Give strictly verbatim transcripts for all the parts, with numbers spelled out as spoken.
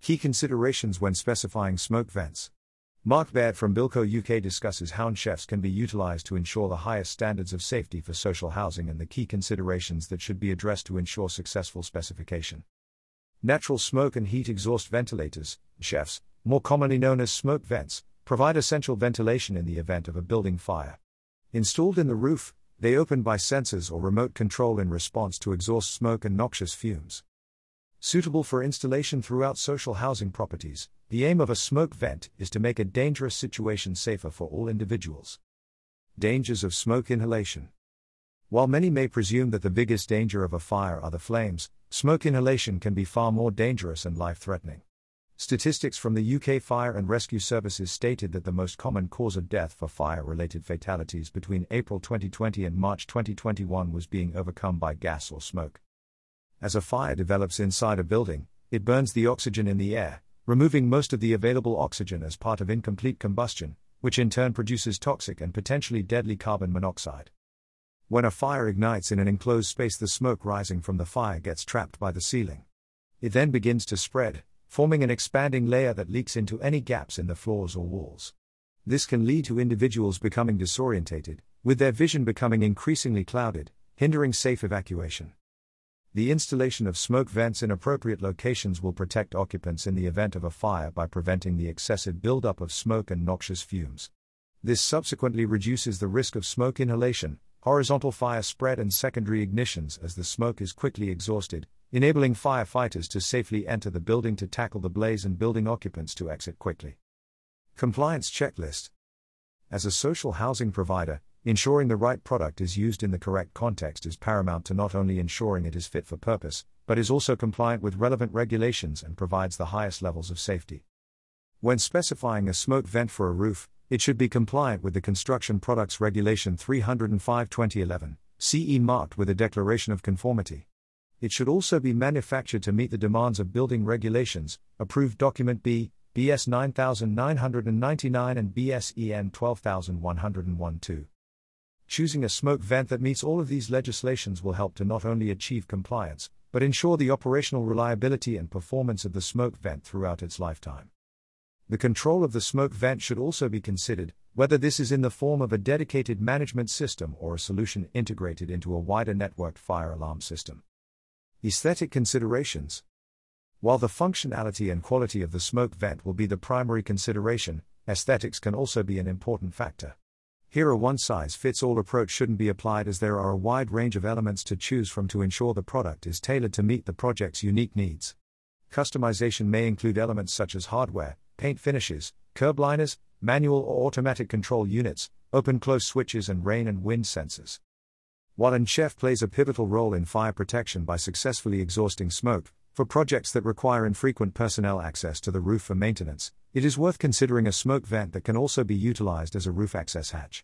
Key considerations when specifying smoke vents. Mark Baird from Bilco U K discusses how chefs can be utilized to ensure the highest standards of safety for social housing and the key considerations that should be addressed to ensure successful specification. Natural smoke and heat exhaust ventilators, chefs, more commonly known as smoke vents, provide essential ventilation in the event of a building fire. Installed in the roof, they open by sensors or remote control in response to exhaust smoke and noxious fumes. Suitable for installation throughout social housing properties, the aim of a smoke vent is to make a dangerous situation safer for all individuals. Dangers of smoke inhalation. While many may presume that the biggest danger of a fire are the flames, smoke inhalation can be far more dangerous and life-threatening. Statistics from the U K Fire and Rescue Services stated that the most common cause of death for fire-related fatalities between April twenty twenty and March twenty twenty-one was being overcome by gas or smoke. As a fire develops inside a building, it burns the oxygen in the air, removing most of the available oxygen as part of incomplete combustion, which in turn produces toxic and potentially deadly carbon monoxide. When a fire ignites in an enclosed space, the smoke rising from the fire gets trapped by the ceiling. It then begins to spread, forming an expanding layer that leaks into any gaps in the floors or walls. This can lead to individuals becoming disorientated, with their vision becoming increasingly clouded, hindering safe evacuation. The installation of smoke vents in appropriate locations will protect occupants in the event of a fire by preventing the excessive buildup of smoke and noxious fumes. This subsequently reduces the risk of smoke inhalation, horizontal fire spread and secondary ignitions as the smoke is quickly exhausted, enabling firefighters to safely enter the building to tackle the blaze and building occupants to exit quickly. Compliance checklist. As a social housing provider, ensuring the right product is used in the correct context is paramount to not only ensuring it is fit for purpose, but is also compliant with relevant regulations and provides the highest levels of safety. When specifying a smoke vent for a roof, it should be compliant with the Construction Products Regulation three oh five twenty eleven, C E marked with a declaration of conformity. It should also be manufactured to meet the demands of building regulations, Approved Document B, B S nine nine nine nine and B S E N twelve one oh one two. Choosing a smoke vent that meets all of these legislations will help to not only achieve compliance, but ensure the operational reliability and performance of the smoke vent throughout its lifetime. The control of the smoke vent should also be considered, whether this is in the form of a dedicated management system or a solution integrated into a wider networked fire alarm system. Aesthetic considerations. While the functionality and quality of the smoke vent will be the primary consideration, aesthetics can also be an important factor. Here, a one-size-fits-all approach shouldn't be applied, as there are a wide range of elements to choose from to ensure the product is tailored to meet the project's unique needs. Customization may include elements such as hardware, paint finishes, curb liners, manual or automatic control units, open-close switches and rain and wind sensors. While an chef plays a pivotal role in fire protection by successfully exhausting smoke, for projects that require infrequent personnel access to the roof for maintenance, it is worth considering a smoke vent that can also be utilized as a roof access hatch.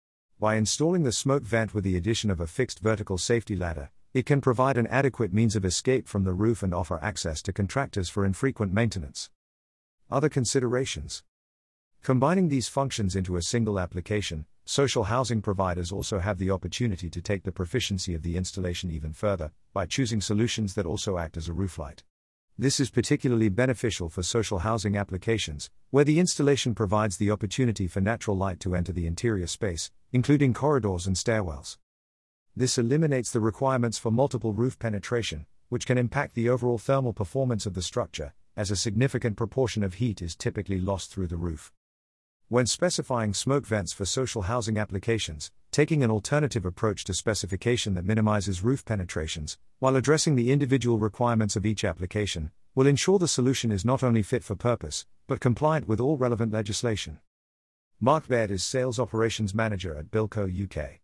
By installing the smoke vent with the addition of a fixed vertical safety ladder, it can provide an adequate means of escape from the roof and offer access to contractors for infrequent maintenance. Other considerations. Combining these functions into a single application, social housing providers also have the opportunity to take the proficiency of the installation even further, by choosing solutions that also act as a roof light. This is particularly beneficial for social housing applications, where the installation provides the opportunity for natural light to enter the interior space, including corridors and stairwells. This eliminates the requirements for multiple roof penetration, which can impact the overall thermal performance of the structure, as a significant proportion of heat is typically lost through the roof. When specifying smoke vents for social housing applications, taking an alternative approach to specification that minimizes roof penetrations, while addressing the individual requirements of each application, will ensure the solution is not only fit for purpose, but compliant with all relevant legislation. Mark Baird is Sales Operations Manager at Bilco U K.